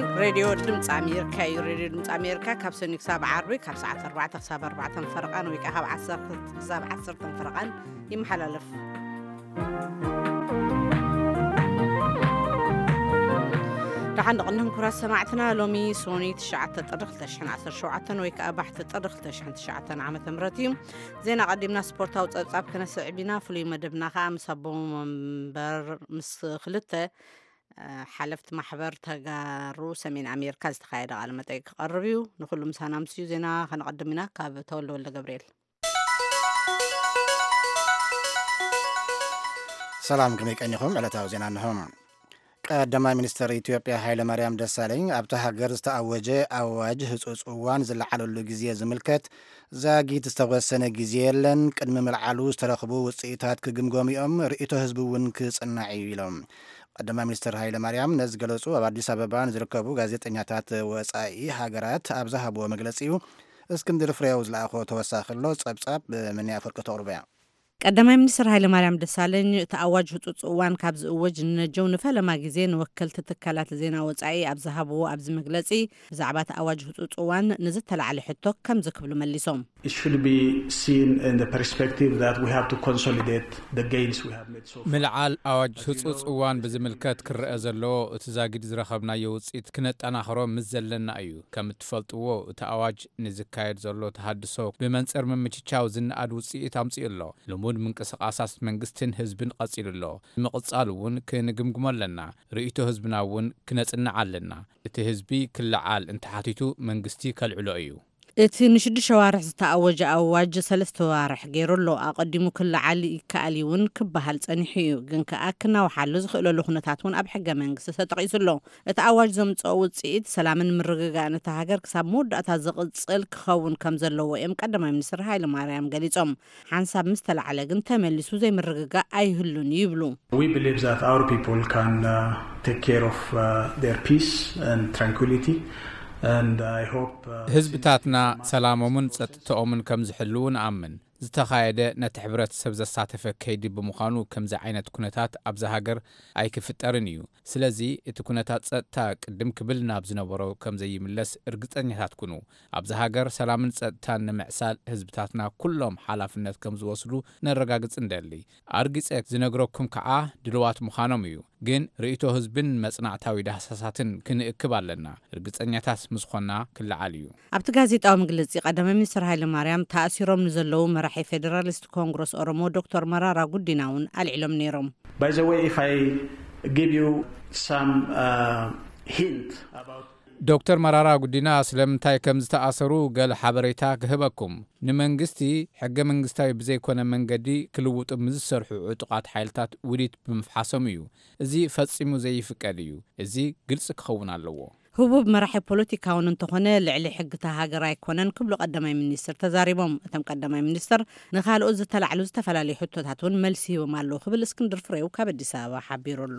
راديو دمص أمريكا راديو دمص أمريكا كابسونيك سبع عربي كابساعة 4 حساب 4 فرقان ويك أهاب 10 حساب 10 فرقان يمحللف رحن قلنهم كراس سمعتنا لومي سوني تشعت تطرق تشحن 10 شوعة ويك أبحث تطرق تشحن تشعة عام تمرتي زينا قدمنا سبورتا وتصاب كنا سعبنا فلي مدبنا خامس أبو منبر مسخلته حلفت محبر تجارو سمين أمريكا استخايرة على متى قربيو نخلو مسانا مسيو زينا خنقدمنا كاب تولى ولا جبريل سلام كميك أنيكم على تاوزين عنهم قدما مينستر إثيوبيا هايله مريم دسالين أبتا هاجر استأوجه أواج هصوص أوان زلعلو الجزية زملكت زاجي تستغسنا جزيلن قدم العلوس ترخبو وصيتات كجمجوميهم رئيتو هزبون كصناعي لهم قدما مينستر هايله مريم نزغلصو أباديس أبابا نزركبو ጋዜጠኛታት ወጻኢ ሃገራት አብዛሃቦ መግለጺው እስክንድር ፍሬው ዝላአኾ ተወሳኺሎ ጸብጻብ ምን ያፈርቀ ተቅርበያ ቀዳማይ ሚኒስትር ኃይለ ማርያም ደሳለኝ ተአዋጅ ህጹጽ እዋን ካብ ዝእወጅ ነጀው ንፈለማ ግዜ ንወከልቲ ትካላት ዜና ወጻኢ ኣብዛሃብዎ ኣብዚ መግለጺ ብዛዕባ ተአዋጅ ህጹጽ እዋን ንዝተላዕለ ሕቶ ከም ዝክብሉ መሊሶም It should be seen in the perspective that we have to consolidate the gains we have made so far. ملعال أواج هصوص أوان بزملكات كرئ زلو تزاقيد زرخبنا يوصيت كنت أنا خرو مزلنا أيو كم تفلتوو تأواج نزكايد زلو تحدثو بمنصر من متشاو زن أدوصي تامسي الله لمود من قصق أساس منقستن هزبن قصير الله مقصالون كنقمقمال لنا رئيتو هزبناون كنتنا علنا اتهزبي كل عال انتحاتيتو منقستي كالعلو أيو እቲ ንሽዱ ሸዋርሕ ዝተኣወጀ ኣዋጅ 3 ዋርሕ ገይሩሎ ኣቀዲሙ ክል ዓሊ ይከኣል እውን ክበሃል ጸኒሑ እዩ ግን ከኣ ክናውሓሉ ዝኽእለሉ ኩነታት እውን ኣብ ሕገ መንግስቲ ተጠቂሱሎ እቲ ኣዋጅ ዘምጽኦ ውጽኢት ሰላምን ምርግጋእን እታ ሃገር ክሳብ መወዳእታ ዝቕጽል ክኸውን ከም ዘለዎ እዮም ቀዳማይ ሚኒስትር ሃይለ ማርያም ገሊጾም ሓንሳብ ምስ ተላዕለ ግን ተመሊሱ ዘይምርግጋእ ኣይህሉን ይብሉ We believe that our people can take care of their peace and tranquility and I hope ህዝብታትና ሰላሞምን ጸጥታኦምን ከም ዝሕልውን ኣምን ዝተኻየደ ነቲ ሕብረተሰብ ዘሳተፈ ከይዲ ብምዃኑ ከምዚ ዓይነት ኩነታት ኣብዛ ሃገር ኣይክፍጠርን እዩ ስለዚ እቲ ኩነታት ጸጥታ ቅድም ክብል ናብ ዝነበሮ ከም ዘይምለስ እርግጠኛታት ኩኑ ኣብዛ ሃገር ሰላምን ጸጥታን ንምዕሳል ህዝብታትና ኩሎም ሓላፍነት ከም ዝወስዱ ነረጋግጽ እንደሊ ኣርግጸ ዝነግረኩም ከዓ ድልዋት ምዃኖም እዩ ግን ርእይቶ ህዝብን መጽናዕታዊ ዳህሳሳትን ክንእክብ ኣለና እርግጠኛታት ምስኾና ክልዓል እዩ ኣብቲ ጋዜጣዊ መግለጺ ቀዳማይ ሚኒስትር ሃይለ ማርያም ተኣሲሮም ንዘለዉ መራሒ ፌደራሊስት ኮንግረስ ኦሮሞ ዶክተር መራራ ጉዲናውን አልዒሎም ነይሮም by the way if I give you some hint about ዶክተር መራራ ጉዲና ስለምንታይ ከም ዝተኣሰሩ ገለ ሓበሬታ ክህበኩም ንመንግስቲ ሕገ መንግስታዊ ብዘይኮነ መንገዲ ክልውጡ ምዝሰርሑ ዕጡቃት ሓይልታት ውዲት ብምፍሓሶም እዩ እዚ ፈጺሙ ዘይፍቀድ እዩ እዚ ግልጽ ክኸውን ኣለዎ ህቡብ መራሒ ፖለቲካውን እንተኾነ ልዕሊ ሕግታ ሃገር ኣይኮነን ክብሉ ቀዳማይ ሚኒስትር ተዛሪቦም እቶም ቀዳማይ ሚኒስትር ንኻልኦት ዝተላዕሉ ዝተፈላለዩ ሕቶታት እውን መልሲ ሂቦም ኣለዉ ክብል እስክንድር ፍሬው ካብ አዲስ አበባ ሓቢሩሎ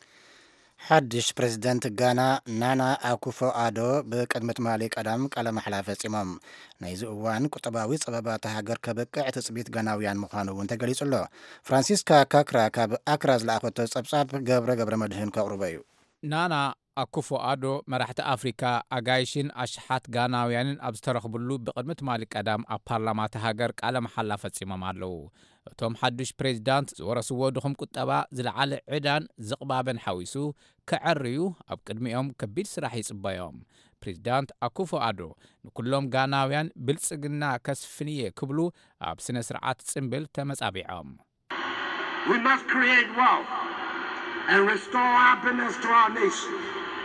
حدش بريزيدنت غانا نانا أكوفو آدو بقدمة مالي قدام قال محلا فصيمم نايزو وان قطباوي صبابات هاجر كبقع تصبيت غاناويان مخانو انت غليصلو فرانسيسكا كاكرا كاب اكراز لاخوت صبصاب غبر مدهن كقربيو نانا أكوفو آدو مرحت أفريكا أغايشين أشحات غاناويانين أبسترخبلو بقدمة مالي قدام أبارلامات هاجر قال محلا فصيمم آلو توم حدش بريزيدنت ورسو دخم قطبا زلعال عدان زقبابن حويسو كعريو أب قدميهم كبير سراح يصبايهم بريزيدنت أكوفو آدو نكلهم غاناويان بلصقنا كسفنيه كبلو أب سنة سرعات صنبل تمصابيعهم We must create wealth and restore happiness to our nation.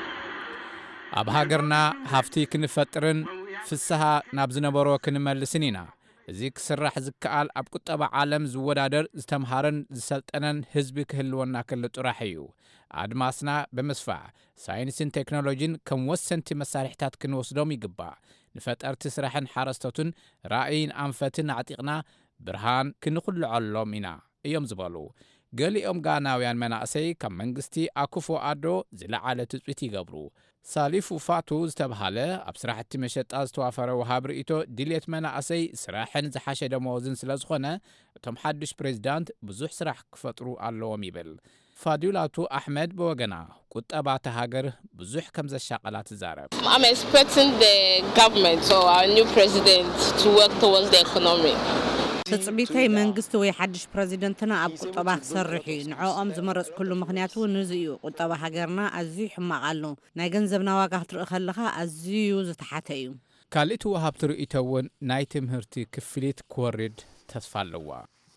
أب هاجرنا هافتي كنفترن فسها نابزنبرو كنملسنينا እዚ ክስራሕ ዝከኣል ኣብ ቁጠባ ዓለም ዝወዳደር ዝተምሃረን ዝሰልጠነን ህዝቢ ክህልወና ከሎ ጥራሕ እዩ ኣድማስና ብምስፋዕ ሳይንስን ቴክኖሎጂን ከም ወሰንቲ መሳርሕታት ክንወስዶም ይግባእ ንፈጠርቲ ስራሕን ሓረስቶትን ራእይን ኣንፈትን ኣዕጢቕና ብርሃን ክንኹልዓሎም ኢና እዮም ዝበሉ ገሊኦም ጋናውያን መናእሰይ ከም መንግስቲ ኣኩፎ ኣዶ ዝለዓለ ትጽቢት ይገብሩ ሳሊፉ ፋቱ ዝተብሃለ ኣብ ስራሕቲ መሸጣ ዝተዋፈረ ወሃብ ርእይቶ ድሌት መናእሰይ ስራሕን ዝሓሸ ደመወዝን ስለዝኾነ እቶም ሓድሽ ፕሬዝዳንት ብዙሕ ስራሕ ክፈጥሩ ኣለዎም ይብል ፋዲላቱ አሕመድ በወገና ቁጠባተ ሃገር ብዙሕ ከም ዘሻቀላት ትዛረብ I'm expecting the government or our new president to work towards the economy. ተጽቢተይ መንግስቲ ወይ ሓድሽ ፕሬዚደንትና ኣብ ቁጠባ ክሰርሕ እዩ ንዕኦም ዝመረጽ ኩሉ ምኽንያቱ ንዝዩ ቁጠባ ሃገርና ኣዝዩ ሕማቕ ኣሎ ናይ ገንዘብና ዋጋ ክትርኢ ከለኻ ኣዝዩ ዝተሓተ እዩ ካልእቲ ወሃብቲ ርእይቶ እውን ናይ ትምህርቲ ክፍሊት ክወርድ ተስፋ ኣለዋ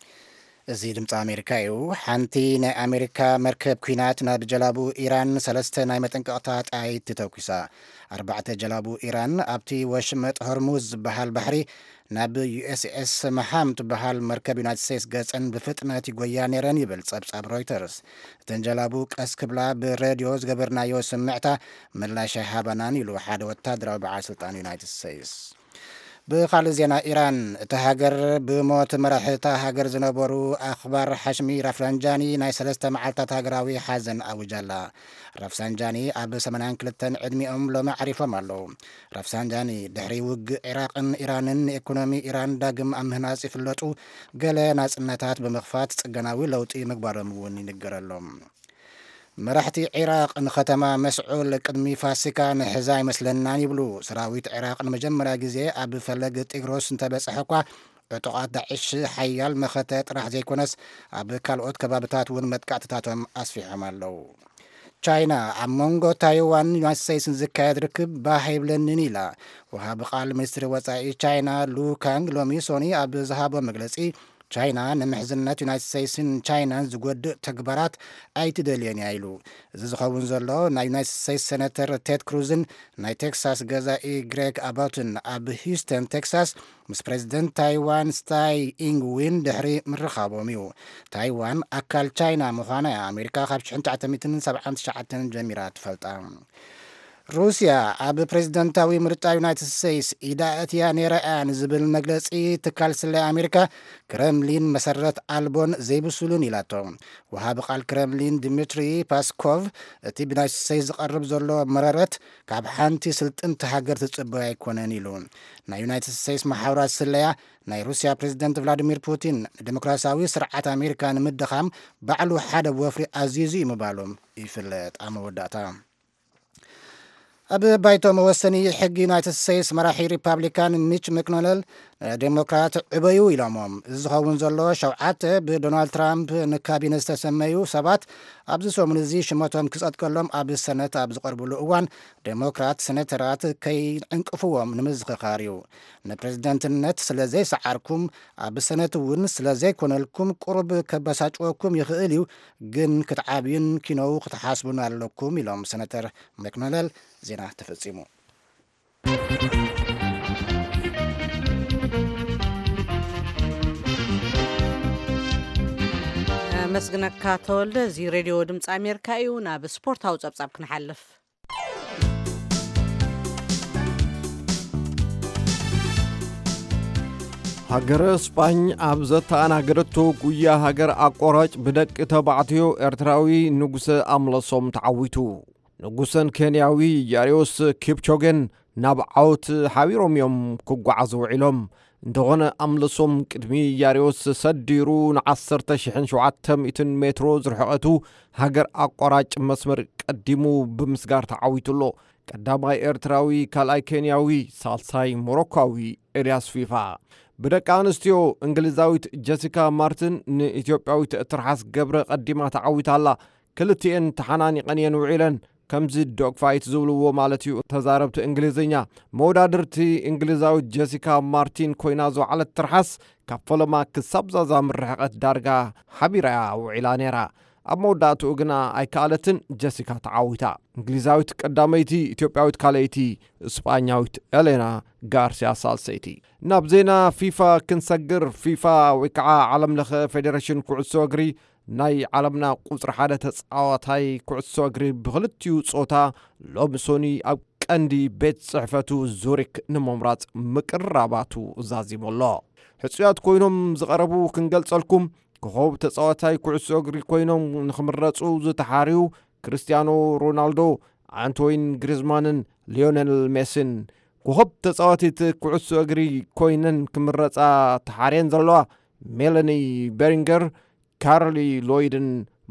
እዚ ድምፂ ኣሜሪካ እዩ ሓንቲ ናይ ኣሜሪካ መርከብ ኩናት ናብ ጀላቡ ኢራን 3 ናይ መጠንቀቕታ ጣይት ተተኩሳ 4 ጀላቡ ኢራን ኣብቲ ወሽመጥ ሆርሙዝ ዝበሃል ባሕሪ ናብ USS መሃም ትበሃል መርከብ ዩናይትድ ስቴትስ ገጽን ብፍጥነት ይጎያ ነይረን ይብል ጸብጻብ ሮይተርስ እተን ጀላቡ ቀስ ክብላ ብሬድዮ ዝገበርናዮ ስምዕታ ምላሽ ሃባናን ኢሉ ሓደ ወታደራዊ በዓል ስልጣን ዩናይትድ ስቴትስ بخال زينا إيران تهاجر بموت مراحل تهاجر زنبورو أخبار حشمي رفسنجاني ناي سلسة معلتا تهاجراوي حزن أو جلا رفسنجاني أب سمنان كلتن عدمي لو معرفة مالو رفسنجاني دحري وق عراق إيران إيكونومي إيران داقم أمهناس إفلوتو قال ناس النتات بمخفات تسقناوي لو تي مقبارم وني نقرالهم مرحتي عراق نختما مسعول قدمي فاسكا نحزاي مسلنا يبلو سراويت عراق نمجمرا غزي اب فلق تيغروس انتبصحقا عطقات داعش حيال مختات راح زيكونس اب كالوت كبابتات ون متقعتاتهم اسفيهم الله چاينا امونغو تايوان يونايتد ستيتس زكايد ركب باهيبلنيلا وها بقال مستر وصاي چاينا لو كانغ لومي سوني اب ذهاب مغلصي چاينا نمحزنات يونايتد ستيتسن چاينا زغود تكبرات ايتدلين يايلو زخون زلو نا يونايتد ستيتس سيناتور تيد كروزن نا تكساس غزاي غريك اباوتن اب هيوستن تكساس مس بريزيدنت تايوان ستاي إنغ وين دحري مرخابوميو تايوان اكل چاينا مخانا امريكا خاب 1979 جميرات فلطا روسيا اب بريزيدنتاوي مرتا يونايتد ستيتس إداءتيا نيران زبل مجلسي تكال سلا أمريكا كرملين مسرت ألبون زيبسولون إلاتو وهاب قال كرملين ديمتري باسكوف تي بنايتد ستيتس قرب زولو مرارت كاب حانتي سلطن تهاجر تتصبع يكونن يلون نا يونايتد ستيتس محاورات سلايا ناي روسيا بريزيدنت فلاديمير بوتين ديمقراسياوي سرعة أمريكا نمدخام بعلو حدا وفري عزيزي مبالوم يفلت أموداتا أب بايتو موسني حق يونايتد ستيتس مراحي ريبابليكان ميتش ماكونيل ديمقراط عبيو إلامهم زخون زلو شوعات بدونالد ترامب نكابين استسميو سبات أبز سومنزي شماتهم كسات كلهم أبز سنة أبز قربلو أوان ديمقراط سنترات كي انقفوهم نمزق خاريو نبريزيدنت النت سلازي سعاركم أبز سنة ون سلازي كونلكم قرب كبساجوكم يخيليو جن كتعابين كينو كتحاسبون لكم إلام سنتر ماكونيل زينا تفصيمو مسجنك تولد زي راديو دمص أمريكا يونا بسبورت هاوس أبصاب كنحلف هاجر اسباني أبزت أنا قرتو قويا هاجر أقراج بدك تبعتيو إرتراوي نجس أملصوم تعويتو نجسن كينياوي ياريوس كيبشوغن نبعوت حويروم يوم كوعزو علم እንደሆነ አምልሶም ቅድሚ ያሪዮስ ሰዲሩ ን10,700 ሜትሮ ዝርሕቀቱ ሃገር አቋራጭ መስመር ቀዲሙ ብምስጋር ተዓዊቱሎ ቀዳማይ ኤርትራዊ ካልኣይ ኬንያዊ ሳልሳይ ሞሮካዊ ኤልያስ ፊፋ ብደቂ ኣንስትዮ እንግሊዛዊት ጀሲካ ማርቲን ንኢትዮጵያዊት ትርሓስ ገብረ ቀዲማ ተዓዊታላ ክልቲአን ተሓናኒቀን ውዒለን ከምዚ ዶግ ፋይት ዝብልዎ ማለት እዩ ተዛረብቲ እንግሊዝኛ መወዳድርቲ እንግሊዛዊት ጀሲካ ማርቲን ኮይና ዝዓለት ትርሓስ ካብ ፈለማ ክሳብ ዛዛ ምርሕቀት ዳርጋ ሓቢራ ውዒላ ነይራ ኣብ መወዳእትኡ ግና ኣይከኣለትን ጀሲካ ተዓዊታ እንግሊዛዊት ቀዳመይቲ ኢትዮጵያዊት ካልአይቲ እስጳኛዊት ኤሌና ጋርሲያ ሳልሰይቲ ናብ ዜና ፊፋ ክንሰግር ፊፋ ወይ ከዓ ዓለም ለኸ ፌዴሬሽን ኩዕሶ እግሪ ናይ ዓለምና ቁጽሪ ሓደ ተጻዋታይ ኩዕሶ እግሪ ብኽልቲኡ ጾታ ሎሚ ሶኒ ኣብ ቀንዲ ቤት ጽሕፈቱ ዙሪክ ንምምራጽ ምቅራባቱ ዛዚሞሎ ሕጽያት ኮይኖም ዝቐረቡ ክንገልጸልኩም ኮኸብ ተጻዋታይ ኩዕሶ እግሪ ኮይኖም ንኽምረጹ ዝተሓርዩ ክርስቲያኖ ሮናልዶ አንቶይን ግሪዝማንን ሊዮኔል ሜሲን ኮኸብ ተጻዋቲት ኩዕሶ እግሪ ኮይነን ክምረጻ ተሓርየን ዘለዋ ሜላኒ ቤሪንገር ካርሊ ሎይድን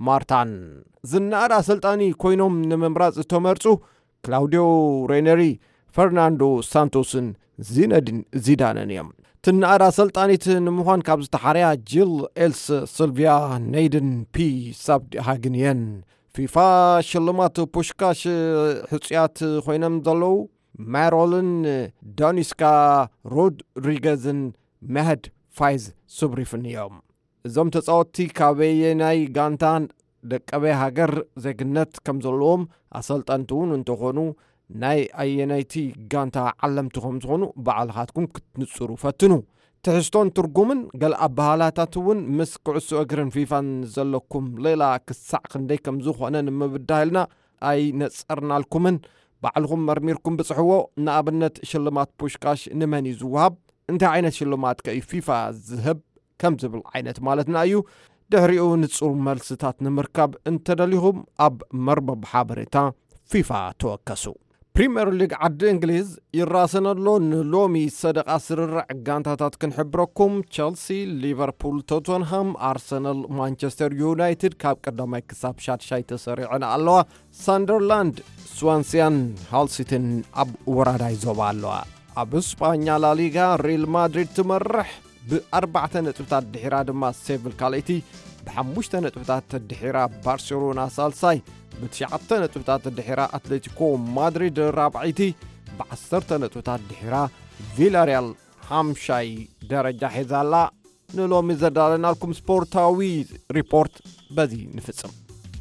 ማርታን ዝናር አሰልጣኒ ኮይኖም ንምምራጽ ተመርጹ ክላውዲዮ ሬነሪ ፈርናንዶ ሳንቶስን ዚነዲን ዚዳንን እዮም ትናር አሰልጣኒት ንምዃን ካብ ዝተሓርያ ጂል ኤልስ ሲልቪያ ኔይድን ፒ ሳብዲ ሃግንየን ፊፋ ሽልማት ፑሽካሽ ሕጽያት ኮይኖም ዘለዉ ማሮልን ዶኒስካ ሮድሪገዝን መህድ ፋይዝ ሱብሪፍን እዮም እዞም ተጻወቲ ካበየናይ ጋንታን ደቀበይ ሃገር ዜግነት ከም ዘለዎም አሰልጣንቱን እንትኾኑ ናይ አየናይቲ ጋንታ ዓለምትኹም ዝኾኑ በዓልኻትኩም ክትንጽሩ ፈትኑ ትሕስቶን ትርጉምን ገል አባሃላታት እውን ምስ ኩዕሶ እግርን ፊፋን ዘለኩም ሌላ ክሳዕ ክንደይ ከም ዝኾነ ንምብዳልና አይ ነጸርናልኩምን ባዕልኩም መርሚርኩም ብጽሕዎ ንኣብነት ሽልማት ፑሽካሽ ንመን ይዝውሃብ እንታይ ዓይነት ሽልማት ከይ ፊፋ ዝህብ ከም ዝብል ዓይነት ማለትና እዩ ድሕሪኡ ንጹር መልስታት ንምርካብ እንተደሊኹም ኣብ መርበብ ሓበሬታ ፊፋ ተወከሱ ፕሪምየር ሊግ ዓዲ እንግሊዝ ይራሰነሎ ንሎሚ ሰደቃ ስርርዕ ጋንታታት ክንሕብረኩም ቸልሲ ሊቨርፑል ቶተንሃም አርሰናል ማንቸስተር ዩናይትድ ካብ ቀዳማይ ክሳብ ሻድሻይ ተሰሪዐን ኣለዋ ሳንደርላንድ ስዋንሲያን ሃልሲትን ኣብ ወራዳይ ዞባ ኣለዋ ኣብ እስጳኛ ላሊጋ ሪል ማድሪድ ትመርሕ ብ4 ነጥብታት ድሒራ ድማ ሴቪል ካልእቲ ብ5 ነጥብታት ድሒራ ባርሴሎና ሳልሳይ ب9 ነጥብታት ድሒራ አትሌቲኮ ማድሪድ ራብዒቲ ብ10 ነጥብታት ድሒራ ቪላሪያል ሃምሻይ ደረጃ ሒዛላ ንሎሚ ዘዳለናልኩም ስፖርታዊ ሪፖርት በዚ ንፍጽም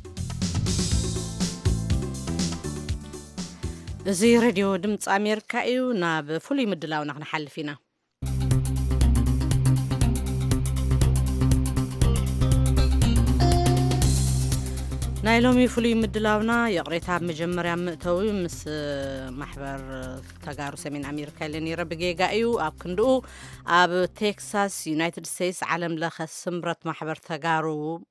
እዚ ሬድዮ ድምፂ አሜሪካ እዩ ናብ ፍሉይ ምድላውና ክንሓልፍ ኢና ናይ ሎሚ ፍሉይ ምድላውና የቕሬታ መጀመርያ ምእተዊ ምስ ማሕበር ተጋሩ ሰሜን አሜሪካ ለኔረ ብጌጋ እዩ ኣብ ክንድኡ ኣብ ቴክሳስ ዩናይትድ ስቴትስ ዓለም ለኸ ስምረት ማሕበር ተጋሩ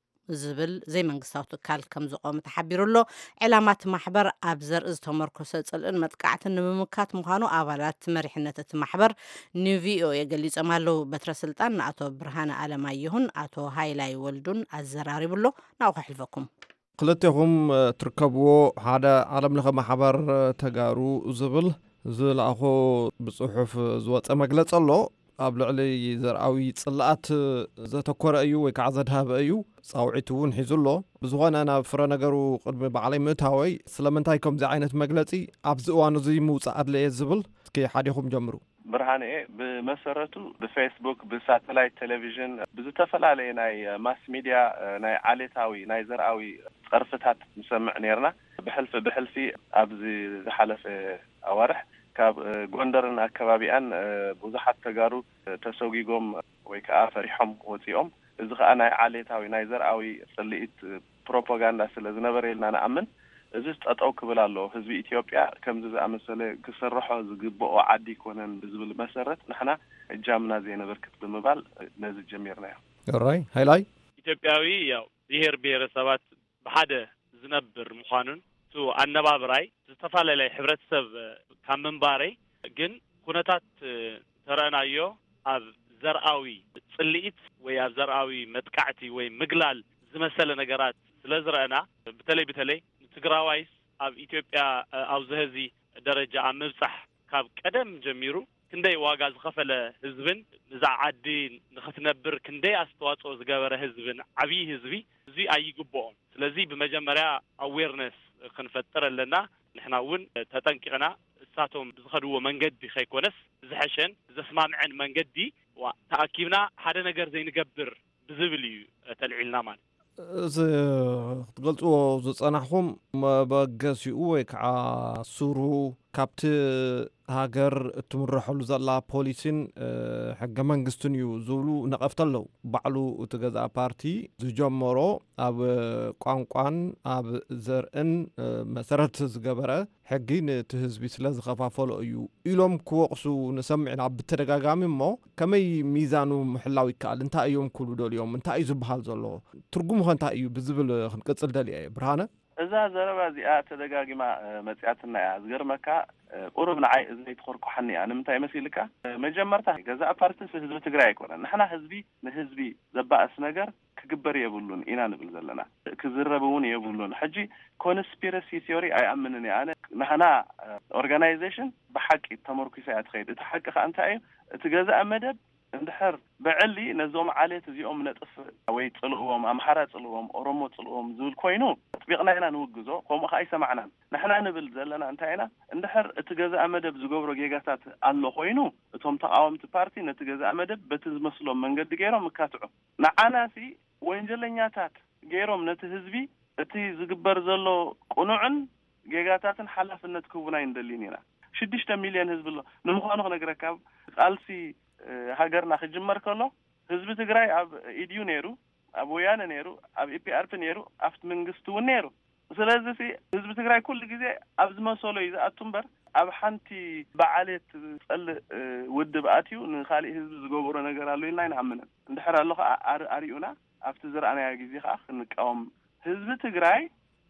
ዝብል ዘይመንግስታዊ ትካል ከም ዝቆመ ተሓቢሩሎ ዕላማት ማሕበር ኣብ ዘርኢ ዝተመርኮሰ ጽልእን መጥቃዕትን ንምምካት ምዃኑ ኣባላት መሪሕነት እቲ ማሕበር ኒቪኦ የገሊጾም ኣለዉ በትረ ስልጣን ንኣቶ ብርሃነ ኣለማየሁን ኣቶ ሃይላይ ወልዱን ኣዘራሪቡሎ ናብኡ ከሕልፈኩም ክልቴኹም ትርከብዎ ሓደ ዓለም ለኸ ማሕበር ተጋሩ ዝብል ዝለኣኾ ብጽሑፍ ዝወፀ መግለጽ ኣሎ ኣብ ልዕሊ ዘርኣዊ ጽላኣት ዘተኮረ እዩ ወይ ከዓ ዘድሃበ እዩ ጻውዒት እውን ሒዙሎ ብዝኾነ ናብ ፍረ ነገሩ ቅድሚ በዓለይ ምእታወይ ስለምንታይ ከምዚ ዓይነት መግለጺ ኣብዚ እዋን እዚ ምውፃእ ኣድለየ ዝብል እስኪ ሓዲኹም ጀምሩ ብርሃኔ ብመሰረቱ ብፌስቡክ ብሳተላይት ቴሌቪዥን ብዝተፈላለየ ናይ ማስ ሚዲያ ናይ ዓሌታዊ ናይ ዘርኣዊ ቅርፍታት ንሰምዕ ነርና ብሕልፊ ኣብዚ ዝሓለፈ ኣዋርሕ ካብ ጎንደርን ኣከባቢያን ብዙሓት ተጋሩ ተሰጊጎም ወይ ከዓ ፈሪሖም ወፂኦም እዚ ከዓ ናይ ዓሌታዊ ናይ ዘርኣዊ ጽልኢት ፕሮፓጋንዳ ስለ ዝነበረልና ንኣምን እዚ ጠጠው ክብል ኣሎ ህዝቢ ኢትዮጵያ ከምዚ ዝኣመሰለ ክሰርሖ ዝግብኦ ዓዲ ኮነን ብዝብል መሰረት ንሕና እጃምና ዘይነበርክት ብምባል ነዚ ጀሚርናዮ ራይ ሃይላይ ኢትዮጵያዊ ያው ብሔር ብሔረሰባት ብሓደ ዝነብር ምዃኑን ቱ ኣነባብራይ ዝተፈላለዩ ሕብረተሰብ ካብ ምንባረይ ግን ኩነታት ተረአናዮ ኣብ ዘርኣዊ ጽልኢት ወይ ኣብ ዘርኣዊ መጥቃዕቲ ወይ ምግላል ዝመሰለ ነገራት ስለዝረአና በተለይ ትግራዋይስ ኣብ ኢትዮጵያ ኣብ ዝህዚ ደረጃ ኣብ ምብጻሕ ካብ ቀደም ጀሚሩ ክንደይ ዋጋ ዝኸፈለ ህዝብን ንዛ ዓዲ ንኽትነብር ክንደይ ኣስተዋጽኦ ዝገበረ ህዝብን ዓብይ ህዝቢ እዚ ኣይግብኦም ስለዚ ብመጀመርያ አዌርነስ ክንፈጥር ኣለና ንሕና እውን ተጠንቂቕና እሳቶም ዝኸድዎ መንገዲ ከይኮነስ ዝሐሸን ዘስማምዐን መንገዲ ተኣኪብና ሓደ ነገር ዘይንገብር ብዝብል እዩ ተልዒልና ማለት እዚ ክትገልጽዎ ዝጸናሕኩም መበገሲኡ ወይ ከዓ ሱሩ ካብቲ ሃገር እትምርሐሉ ዘላ ፖሊሲን ሕገ መንግስትን እዩ ዝብሉ ነቐፍቲ ኣለዉ ባዕሉ እቲ ገዛእ ፓርቲ ዝጀመሮ ኣብ ቋንቋን ኣብ ዘርእን መሰረት ዝገበረ ሕጊ ነቲ ህዝቢ ስለ ዝኸፋፈሎ እዩ ኢሎም ክወቕሱ ንሰሚዕና ብተደጋጋሚ እሞ ከመይ ሚዛኑ ምሕላው ይከኣል እንታይ እዮም ክብሉ ደልዮም እንታይ እዩ ዝበሃል ዘሎ ትርጉሙ እንታይ እዩ ብዝብል ክንቅጽል ደልየ ብርሃነ እዛ ዘረባ እዚኣ ተደጋጊማ መጽያትና እያ ዝገርመካ ቁሩብ ንዓይ እዚ ትኾርኩሓኒ እያ ንምንታይ መሲልካ መጀመርታ ገዛእ ፓርቲ ህዝቢ ትግራይ ኣይኮነን ንሕና ህዝቢ ንህዝቢ ዘባእስ ነገር ክግበር የብሉን ኢና ንብል ዘለና ክዝረቡን የብሉን ሕጂ ኮንስፒረሲ ቲዮሪ ኣይኣምንን ኣነ ንሕና ኦርጋናይዜሽን ብሓቂ ተመርኩሳ ያትኸይድ እቲ ሓቂ ከዓ እንታይ እዩ እቲ ገዛእ መደብ እንድሕር ብዕሊ ነዞም ዓሌት እዚኦም ነጥፍ ወይ ጽልእዎም ኣምሓራ ጽልእዎም ኦሮሞ ጽልእዎም ዝብል ኮይኑ ጥቢቕና ኢና ንውግዞ ከምኡ ከዓ ይሰማዕናን ንሕና ንብል ዘለና እንታይ ኢና እንድሕር እቲ ገዛእ መደብ ዝገብሮ ጌጋታት ኣሎ ኮይኑ እቶም ተቃወምቲ ፓርቲ ነቲ ገዛእ መደብ በቲ ዝመስሎም መንገዲ ገይሮም ይካትዑ ንዓናሲ ወንጀለኛታት ገይሮም ነቲ ህዝቢ እቲ ዝግበር ዘሎ ቁኑዕን ጌጋታትን ሓላፍነት ክውና ይንደሊን ኢና 6 ሚልዮን ህዝቢ ኣሎ ንምዃኑ ክነግረካ ቃልሲ ሃገርና ክጅመር ከሎ ህዝቢ ትግራይ ኣብ ኢድዩ ነይሩ ኣብ ወያነ ነይሩ ኣብ ኢፒአርፒ ነይሩ ኣብቲ መንግስቲ እውን ነይሩ ስለዚ ህዝቢ ትግራይ ኩሉ ግዜ ኣብ ዝመሰሎ ይዝኣቱ እምበር ኣብ ሓንቲ በዓለት ፀልእ ውድብ ኣትዩ ንኻሊእ ህዝቢ ዝገብሮ ነገር ኣሎ ኢልና ይንኣምን እንድሕር ኣሎ ከዓ ኣሪኡና ኣብቲ ዝረኣናዮ ግዜ ከዓ ክንቃወም ህዝቢ ትግራይ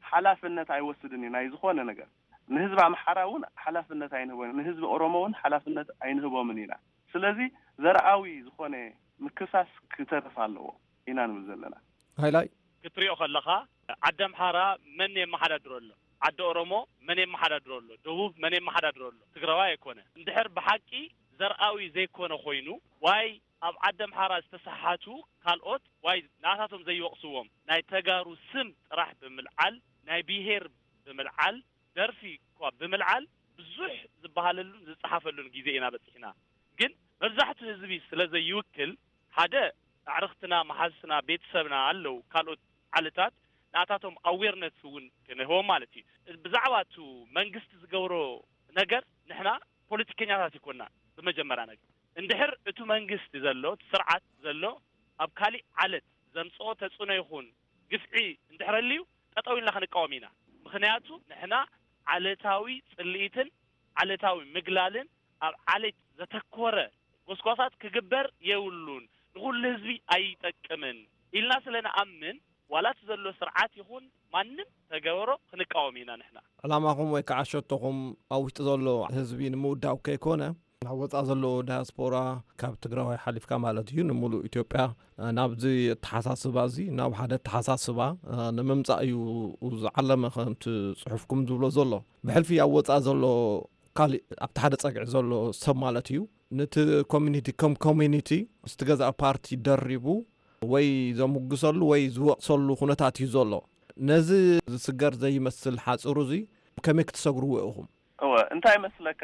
ሓላፍነት ኣይወስድን ኢና ዝኾነ ነገር ንህዝቢ ኣምሓራ እውን ሓላፍነት ኣይንህቦን ንህዝቢ ኦሮሞ እውን ሓላፍነት ኣይንህቦምን ኢና ስለዚ ዘርኣዊ ዝኾነ ምክሳስ ክተርፍ ኣለዎ ኢና ንብል ዘለና ሃይላይ ክትሪኦ ከለኻ ዓዲ ኣምሓራ መን የመሓዳድሮ ኣሎ ዓዲ ኦሮሞ መን የመሓዳድሮ ኣሎ ደቡብ መን የመሓዳድሮ ኣሎ ትግራዋይ ኣይኮነ እንድሕር ብሓቂ ዘርኣዊ ዘይኮነ ኮይኑ ዋይ ኣብ ዓዲ ኣምሓራ ዝተሰሓቱ ካልኦት ዋይ ናታቶም ዘይወቕስዎም ናይ ተጋሩ ስም ጥራሕ ብምልዓል ናይ ብሄር ብምልዓል ደርፊ እኳ ብምልዓል ብዙሕ ዝበሃለሉን ዝፀሓፈሉን ግዜ ኢና በፂሕና ግን መብዛሕትኡ ህዝቢ ስለዘይውክል ሓደ ኣዕርኽትና መሓዝትና ቤተሰብና ኣለው ካልኦት ዓለታት ናታቶም ኣዌርነስ እውን ክንህቦም ማለት እዩ ብዛዕባ እቲ መንግስቲ ዝገብሮ ነገር ንሕና ፖለቲከኛታት ይኮንና ብመጀመርያ ነገር እንድሕር እቲ መንግስቲ ዘሎ ስርዓት ዘሎ ኣብ ካሊእ ዓለት ዘምፅኦ ተፅዕኖ ይኹን ግፍዒ እንድሕረልዩ ጠጠው ኢልና ክንቃወም ኢና ምክንያቱ ንሕና ዓለታዊ ጽልኢትን ዓለታዊ ምግላልን ኣብ ዓለት ዘተኮረ ጎስጓሳት ክግበር የውሉን ንኹሉ ህዝቢ ኣይጠቅምን ኢልና ስለንኣምን ዋላት ዘሎ ስርዓት ይኹን ማንም ተገበሮ ክንቃወም ኢና ንሕና ዕላማኹም ወይ ከዓ ሸቶኹም ኣብ ውሽጢ ዘሎ ህዝቢ ንምውዳው ከይኮነ ናብ ወፃእ ዘሎ ዳያስፖራ ካብ ትግራዋይ ሓሊፍካ ማለት እዩ ንሙሉእ ኢትዮጵያ ናብዚ ተሓሳስባ እዚ ናብ ሓደ ተሓሳስባ ንምምፃእ እዩ ዝዓለመ ከምቲ ፅሑፍኩም ዝብሎ ዘሎ ብሕልፊ ኣብ ወፃእ ዘሎ ካሊእ ኣብቲ ሓደ ፀግዒ ዘሎ ሰብ ማለት እዩ ነቲ ኮሚኒቲ ከም ኮሚኒቲ ዝተገዛእ ፓርቲ ደሪቡ ወይ ዘምጉሰሉ ወይ ዝወቕሰሉ ኩነታት እዩ ዘሎ ነዚ ዝስገር ዘይመስል ሓፅሩ እዚ ከመይ ክትሰግርዎ ኢኹም እንታይ መስለካ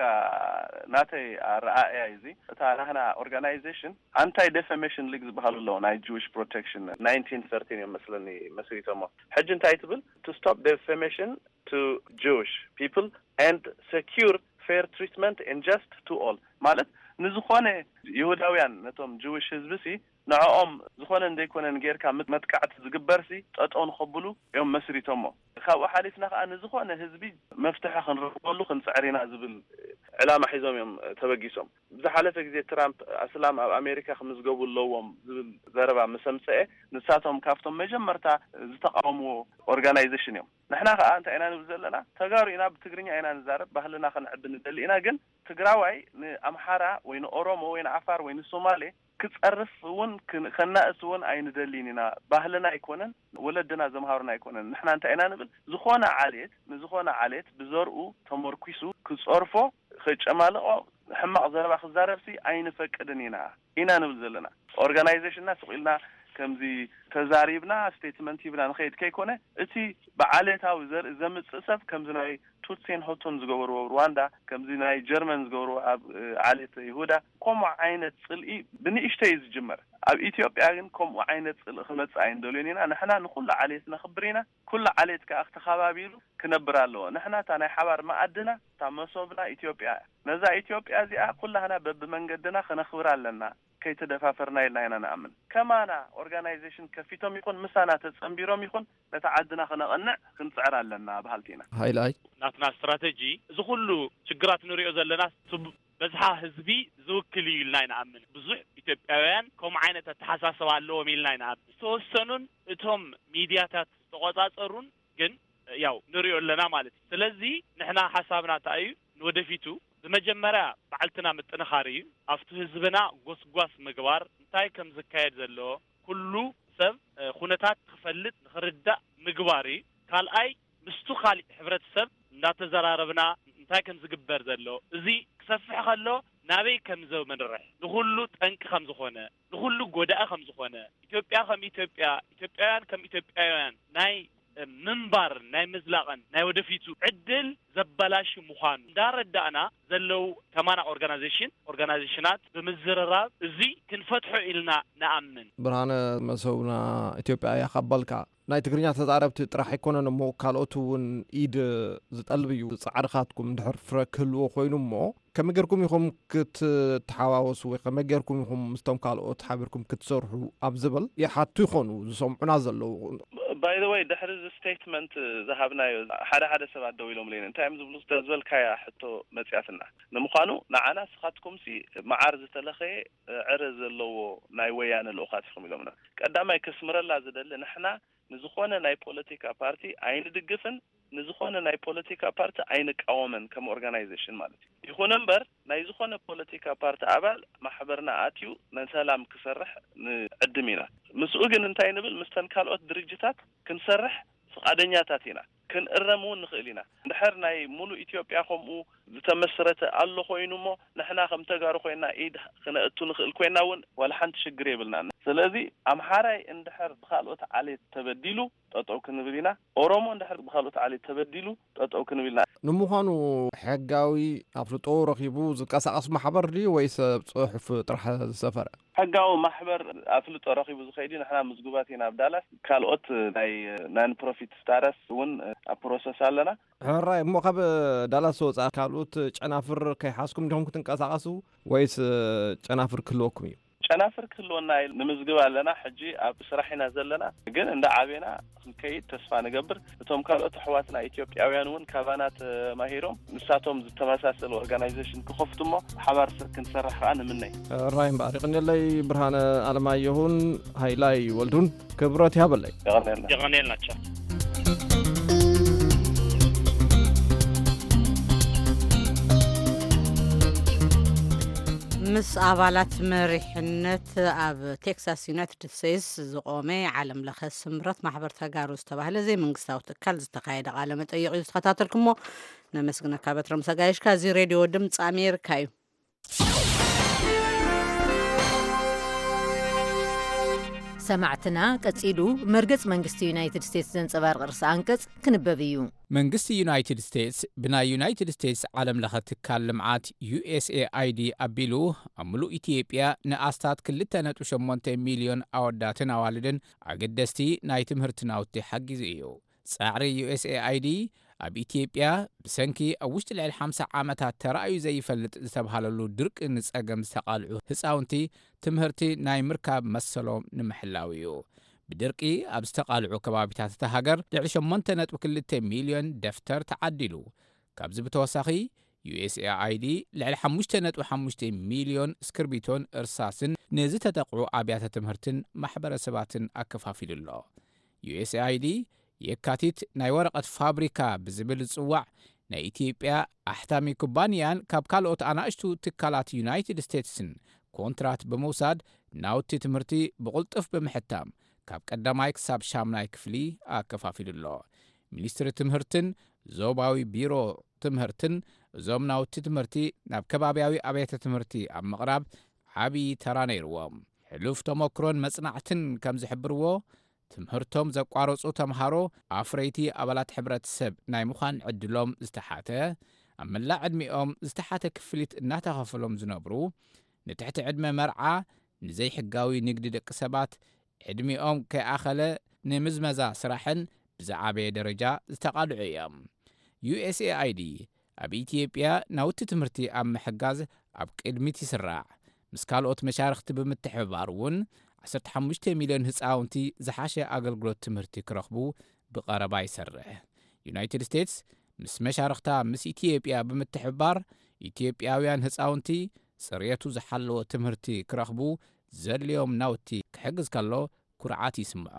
ናተይ ኣረኣእያ እዚ እታ ናህና ኦርጋናይዜሽን አንታይ ዴፌሜሽን ሊግ ዝበሃሉ ኣለዎ ናይ ጁዊሽ ፕሮቴክሽን 1913 እዮም መስለኒ መስሪቶሞ ሕጂ እንታይ ትብል to stop defamation to Jewish people and secure fair treatment and just to all ማለት ንዝኾነ ይሁዳውያን ነቶም ጁዊሽ ህዝብሲ ንዕኦም ዝኾነ እንደይኮነን ጌርካ መጥቃዕቲ ዝግበርሲ ጠጠውን ኸብሉ እዮም መስሪቶሞ ካብኡ ሓሊፍና ከዓ ንዝኾነ ህዝቢ መፍትሒ ክንረክበሉ ክንፅዕሪና ዝብል ዕላማ ሒዞም እዮም ተበጊሶም ብዝሓለፈ ግዜ ትራምፕ ኣስላም ኣብ ኣሜሪካ ከምዝገቡ ኣለዎም ዝብል ዘረባ መሰምፅአ ንሳቶም ካብቶም መጀመርታ ዝተቃወምዎ ኦርጋናይዜሽን እዮም ንሕና ከዓ እንታይ ኢና ንብል ዘለና ተጋሩ ኢና ብትግርኛ ኢና ንዛረብ ባህልና ክንዕቢ ንደሊ ኢና ግን ትግራዋይ ንኣምሓራ ወይ ንኦሮሞ ወይ ንዓፋር ወይ ንሶማሌ ክፀርፍ እውን ከናእስ እውን ኣይንደሊን ኢና ባህልና ኣይኮነን ወለድና ዘምሃሩና ኣይኮነን ንሕና እንታይ ኢና ንብል ዝኾነ ዓሌት ንዝኾነ ዓሌት ብዘርኡ ተመርኩሱ ክፀርፎ ክጨማልቆ ሕማቕ ዘረባ ክዛረብሲ ኣይንፈቅድን ኢና ንብል ዘለና ኦርጋናይዜሽንና ስቂልና ከምዚ ተዛሪብና ስቴትመንት ይብና ንኸይድ ከይኮነ እቲ ብዓሌታዊ ዘምፅእ ሰብ ከምዚ ናይ ቱትሴን ሆቶን ዝገበርዎ ሩዋንዳ ከምዚ ናይ ጀርመን ዝገበርዎ ኣብ ዓሌት ይሁዳ ከምኡ ዓይነት ፅልኢ ብንእሽተይ ዝጅመር ኣብ ኢትዮጵያ ግን ከምኡ ዓይነት ፅልኢ ክመፅእ ኣይንደልዮን ኢና ንሕና ንኩሉ ዓሌት ነኽብር ኢና ኩሉ ዓሌት ከዓ ተኸባቢሉ ክነብር ኣለዎ ንሕና እታ ናይ ሓባር መኣድና እታ መሶብና ኢትዮጵያ ነዛ ኢትዮጵያ እዚኣ ኩላህና በብመንገድና ክነኽብር ኣለና ከይተደፋፈርና ኢልና ኢና ንኣምን ከማና ኦርጋናይዜሽን ከፊቶም ይኹን ምሳና ተፀንቢሮም ይኹን ነታ ዓድና ክነቐንዕ ክንፅዕር ኣለና ባህልቲና ሃይላይ ናትና ስትራቴጂ እዚ ኩሉ ችግራት ንሪኦ ዘለና በዝሓ ህዝቢ ዝውክል እዩ ኢልና ይንኣምን ብዙሕ ኢትዮጵያውያን ከምኡ ዓይነት ኣተሓሳስባ ኣለዎም ኢልና ይንኣምን ዝተወሰኑን እቶም ሚድያታት ዝተቆፃፀሩን ግን ያው ንሪኦ ኣለና ማለት እዩ ስለዚ ንሕና ሓሳብና እንታይ እዩ ንወደፊቱ ብመጀመርያ በዓልትና ምጥንኻር እዩ ኣብቲ ህዝብና ጎስጓስ ምግባር እንታይ ከም ዝካየድ ዘሎ ኩሉ ሰብ ኩነታት ክፈልጥ ንኽርዳእ ምግባሪ ካልኣይ ምስቱ ካልእ ሕብረተሰብ እንዳተዘራረብና እንታይ ከም ዝግበር ዘሎ እዚ ክሰፍሕ ከሎ ናበይ ከም ዘው መንርሕ ንኹሉ ጠንቂ ከም ዝኾነ ንኹሉ ጎዳእ ከም ዝኾነ ኢትዮጵያ ከም ኢትዮጵያውያን ከም ኢትዮጵያውያን ናይ ምንባር ናይ ምዝላቕን ናይ ወደፊቱ ዕድል ዘበላሽ ምዃኑ እንዳረዳእና ዘለው ከማና ኦርጋናይዜሽናት ብምዝርራብ እዚ ክንፈትሖ ኢልና ንኣምን ብርሃነ መሰውና ኢትዮጵያ ያኸበልካ ናይ ትግርኛ ተዛረብቲ ጥራሕ ኣይኮነን እሞ ካልኦት እውን ኢድ ዝጠልብ እዩ ጻዕርኻትኩም እንድሕር ፍረ ክህልዎ ኮይኑ እሞ ከመይ ጌርኩም ኢኹም ክትተሓዋወሱ ወይ ከመይ ጌርኩም ኢኹም ምስቶም ካልኦት ሓቢርኩም ክትሰርሑ ኣብ ዝብል ይሓቱ ይኾኑ ዝሰምዑና ዘለው By the way, ድሕሪ እዚ ስቴትመንት ዝሃብናዮ ሓደ ሰባት ደው ኢሎም ለይን እንታይ ዝብሉ ዝተዝበልካያ ሕቶ መጽያትና ንምዃኑ ንዓና ስኻትኩምሲ መዓር ዝተለኸየ ዕረ ዘለዎ ናይ ወያነ ልኡኻት ኢኹም ኢሎምና ቀዳማይ ክስምረላ ዝደሊ ንሕና ንዝኾነ ናይ ፖለቲካ ፓርቲ ኣይንድግፍን ንዝኾነ ናይ ፖለቲካ ፓርቲ ኣይንቃወምን ከም ኦርጋናይዜሽን ማለት እዩ ይኹን እምበር ናይ ዝኾነ ፖለቲካ ፓርቲ ኣባል ማሕበርና ኣትዩ ንሰላም ክሰርሕ ንዕድም ኢና ምስኡ ግን እንታይ ንብል ምስተን ካልኦት ድርጅታት ክንሰርሕ ፈቃደኛታት ኢና ክንእረሙን ንኽእል ኢና እንድሕር ናይ ሙሉእ ኢትዮጵያ ከምኡ ዝተመስረተ ኣሎ ኮይኑሞ ንሕና ከም ተጋሩ ኮይና ኢድ ክነእቱ ንኽእል ኮይና እውን ወላ ሓንቲ ሽግር የብልና ስለዚ ኣምሓራይ እንድሕር ብኻልኦት ዓሌት ተበዲሉ ጠጠው ክንብል ኢና ኦሮሞ እንድሕር ብኻልኦት ዓሌት ተበዲሉ ጠጠው ክንብል ኢና ንምዃኑ ሕጋዊ ኣፍልጦ ረኺቡ ዝንቀሳቐስ ማሕበር ድዩ ወይስ ጽሑፍ ጥራሕ ዝሰፈረ ሕጋዊ ማሕበር ኣፍልጦ ረኺቡ ዝኸይዲ ንሕና ምዝጉባት ኢና ኣብ ዳላስ ካልኦት ናይ ናን ፕሮፊት ስታረስ እውን ኣብ ፕሮሰስ ኣለና ሕራይ እሞ ካብ ዳላስ ወፃኢ ካልኦት ጨናፍር ከይሓስኩም ዲኹም ክትንቀሳቐሱ ወይስ ጨናፍር ክህልወኩም እዩ ጨናፍር ክህልወና ንምዝግብ ኣለና ሕጂ ኣብ ስራሕ ኢና ዘለና ግን እንደ ዓቤና ክንከይድ ተስፋ ንገብር እቶም ካልኦት ኣሕዋትና ኢትዮጵያውያን እውን ካባናት ማሂሮም ንሳቶም ዝተመሳሰለ ኦርጋናይዜሽን ክኸፍቱሞ ሓባር ክንሰርሕ ከዓ ንምነይ ራይ እምበር ይቕኒለይ ብርሃነ ኣለማየሁን ሃይላይ ወልዱን ክብረት ያበለይ ይቕኒልናቸው ምስ ኣባላት መሪሕነት ኣብ ቴክሳስ ዩናይትድ ስቴትስ ዝቆመ ዓለም ለኸ ስምረት ማሕበር ተጋሩ ዝተባህለ ዘይ መንግስታዊ ትካል ዝተካየደ ቃለ መጠይቅ እዩ ተኸታተልኩሞ ነመስግነካ በትረም ሰጋይሽካ እዚ ሬድዮ ድምፂ ኣሜሪካ እዩ ሰማዕትና ቀጺሉ መርገጽ መንግስቲ ዩናይትድ ስቴትስ ዘንጸባርቕ ርእሲ አንቀጽ ክንበብ እዩ መንግስቲ ዩናይትድ ስቴትስ ብናይ ዩናይትድ ስቴትስ ዓለም ለኸ ትካል ልምዓት USAID ኣቢሉ ኣብ ሙሉእ ኢትዮጵያ ንኣስታት 2.8 ሚልዮን ኣወዳትን ኣዋልድን ኣገደስቲ ናይ ትምህርቲ ናውቲ ሓጊዙ እዩ ጻዕሪ USAID ኣብ ኢትዮጵያ ብሰንኪ ኣብ ውሽጢ ልዕሊ 50 ዓመታት ተራእዩ ዘይፈልጥ ዝተባሃለሉ ድርቂ ንጸገም ዝተቓልዑ ህፃውንቲ ትምህርቲ ናይ ምርካብ መሰሎም ንምሕላው እዩ ብድርቂ ኣብ ዝተቓልዑ ከባቢታት እታ ሃገር ልዕሊ 8.2 ሚልዮን ደፍተር ተዓዲሉ ካብዚ ብተወሳኺ USAID ልዕሊ 5.5 ሚልዮን እስክርቢቶን እርሳስን ንዝተጠቕዑ ኣብያተ ትምህርትን ማሕበረሰባትን ኣከፋፊሉ ኣሎ USAID የካቲት ናይ ወረቐት ፋብሪካ ብዝብል ጽዋዕ ናይ ኢትዮጵያ ኣሕታሚ ኩባንያን ካብ ካልኦት ኣናእሽቱ ትካላት ዩናይትድ ስቴትስን ኮንትራት ብምውሳድ ናውቲ ትምህርቲ ብቕልጡፍ ብምሕታም ካብ ቀዳማይ ክሳብ ሻምናይ ክፍሊ ኣከፋፊሉ ኣሎ ሚኒስትሪ ትምህርትን ዞባዊ ቢሮ ትምህርትን እዞም ናውቲ ትምህርቲ ናብ ከባብያዊ ኣብያተ ትምህርቲ ኣብ ምቕራብ ዓብዪ ተራ ነይርዎም ሕሉፍ ተመክሮን መጽናዕትን ከም ዝሕብርዎ ትምህርቶም ዘቋረጹ ተምሃሮ ኣፍረይቲ ኣባላት ሕብረተሰብ ናይ ምዃን ዕድሎም ዝተሓተ ኣብ መላእ ዕድሚኦም ዝተሓተ ክፍሊት እናተኸፈሎም ዝነብሩ ንትሕቲ ዕድመ መርዓ ንዘይሕጋዊ ንግዲ ደቂ ሰባት ዕድሚኦም ከይኣኸለ ንምዝመዛ ስራሕን ብዛዕበየ ደረጃ ዝተቓልዑ እዮም USAID ኣብ ኢትዮጵያ ናውቲ ትምህርቲ ኣብ ምሕጋዝ ኣብ ቅድሚት ይስራዕ ምስ ካልኦት መሻርክቲ ብምትሕብባር እውን 15 ሚልዮን ህፃውንቲ ዝሓሸ ኣገልግሎት ትምህርቲ ክረኽቡ ብቐረባ ይሰርሕ ዩናይትድ ስቴትስ ምስ መሻርክታ ምስ ኢትዮጵያ ብምትሕብባር ኢትዮጵያውያን ህፃውንቲ ጽሬቱ ዝሓለወ ትምህርቲ ክረኽቡ ዘድልዮም ናውቲ ክሕግዝ ከሎ ኩርዓት ይስምዖ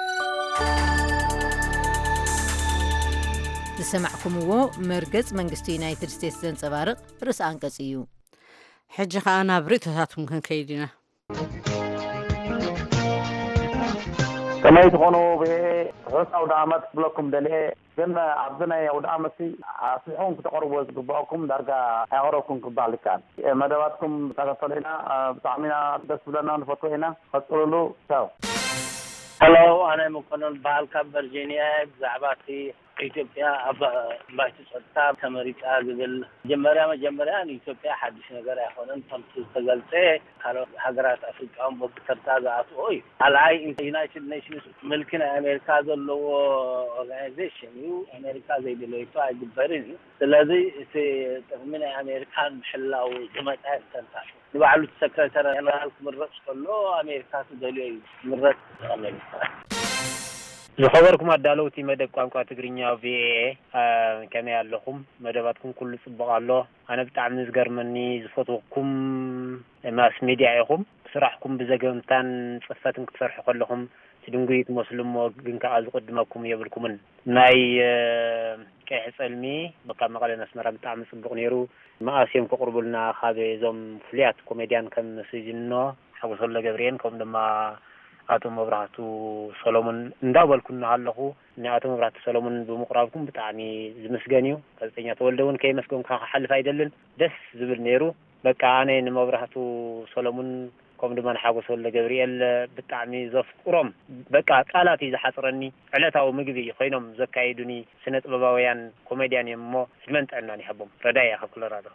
ዝሰማዕኩምዎ መርገጽ መንግስቲ ዩናይትድ ስቴትስ ዘንጸባርቕ ርእሲ አንቀጽ እዩ ሕጂ ከዓ ናብ ርእቶታትኩም ክንከይድ ኢና كما تكونوا بحسن ودعمت بلكم دليل كنا عبدنا ودعمتي أصلحون تقربوا تقبلكم درجة أغربكم كبالكان مدواتكم تقصدنا تعمينا دسبلنا نفتوهنا خطولو ساو هلو أنا مكونل بالكا برجينيا زعباتي إثيوبيا بايت صدام أمريكا قبل جمرة إثيوبيا حدش نجار يخونن تمثيل تجلسه على حجرات أفريقيا بكترتا زعطوي على يونايتد نيشنز ملكنا أمريكا ذلوا أورجانيزيشن أمريكا زي دلوقتي عجبرين الذي من أمريكا محلاو جماعة السنتات نبعلو السكرتير أنا هالكم الرئيس كله أمريكا تدلي مرت أمريكا زخبركم أدلوتي مدة قامكم تقرينيا في كم ياللهم مدباتكم كل سبق الله أنا بتعمل زجر مني زفتوكم ماس ميديا يهم سرحكم بزجمتان صفاتكم تفرح كلهم تدنقيت مسلم وجنك عز قدمكم يبلكم ناي كيحس علمي بقى مقالة نسمر بتعمل سبق نيرو ما أسيم كقرب لنا خاذ زم فليات كوميديان كم سجننا حوصل الله جبرين كم لما أتو مبرهتو سلومون نداول كنا علىه نأتو مبرهتو سلومون بمقرابكم بتعني زمسجانيو كذا تولدون كي مسكون كحل فايدلن دس زبل نيرو بقى أنا نمبرهتو سلومون كم دمان حاجة ولا جبريل بتعني زف قرم بقى قالاتي إذا حصرني علتها ومجدي خينهم زكايدني سنة بابويان كوميديان يمو سمنت أنني حبهم ردايا خكل راده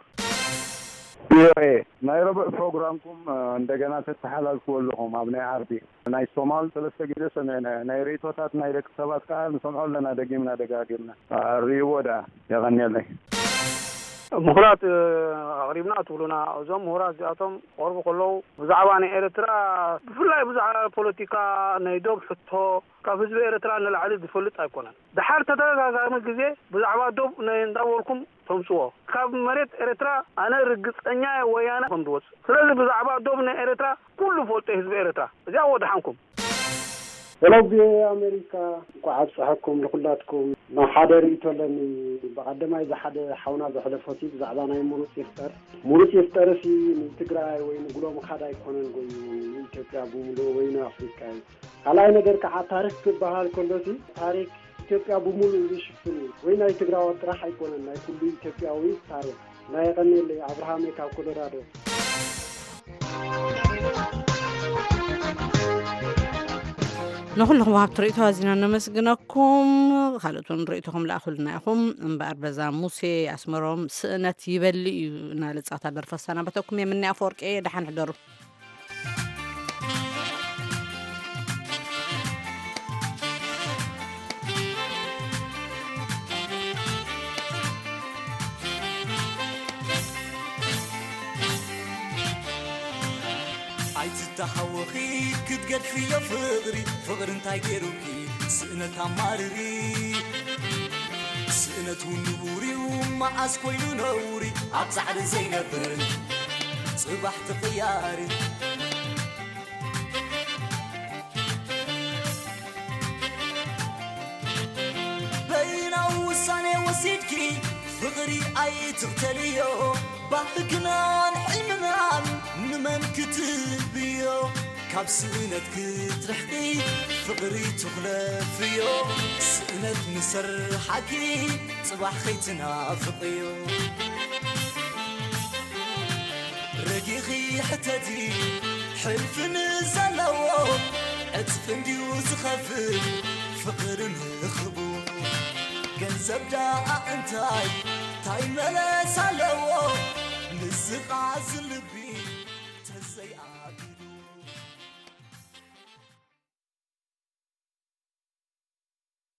نايروبي بروجرامكم عندنا تتحلل كلهم أبناء عربي ناي الصومال ثلاثة جلسة سنة ناي ريتوتات ناي ركسبات كان سمعوا لنا دقيمنا دقاقنا الريودا يغني لي مهرات غريبنا تقولنا أزم مهرات جاتهم قرب كله بزعواني إرترا بفلا بزع بوليتيكا نيدوق فتو كافز بإرترا إن العديد بفلت أيقونا دحار تدرج زعما جزء بزعوا دوب ندوركم تمسوه كاب مريت إرترا أنا رجس أنيا ويانا فندوس سلسل بزعوا دوب إرترا كل فلت حزب إرترا جاوا دحانكم ولو بأمريكا قاعد صحكم لكلاتكم ما حدا يتولني بقدم إذا حدا حونا بحلفاتي زعلانة مرس يفتر في تجري وين يقولوا ما حدا يكون نقول إثيوبيا بمولو وين أفريقيا على أي نقدر كعتاريخ بحال كله تاريخ إثيوبيا بمولو يشوفني وين يتجري وتراح يكون لنا كل إثيوبيا وين تاريخ لا يغني لي أبراهام يكاو كولورادو نخلهم وهاب تريتوا هزينا نمسجنكم خالتون ريتهم لأخلنا يخم بقر بزام موسى أسمرهم سنة يبلي نالت أتادر فسنا بتوكم يمني أفورك إيه دحين حضروا تحوخي كتقد فيا فغري انتاي كيروكي سئنة عماري سئنة ونوري وما أسكوين نوري عبسعد زينبر صباح تخياري بينا وصاني وسيدكي فغري أي تغتليو باقنا حلمنا نمن كتبيو كاب سئنت كترحقي فغري تغلفيو سئنت نسر حكي صباح خيتنا فقيو رقيقي حتدي حلف نزلو اتفندي وزخفل فقر نخبو جنزب دا انتاي تاي ملس علو نزق عزلبي تزي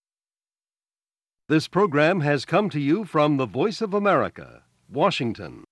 This program has come to you from the Voice of America, Washington.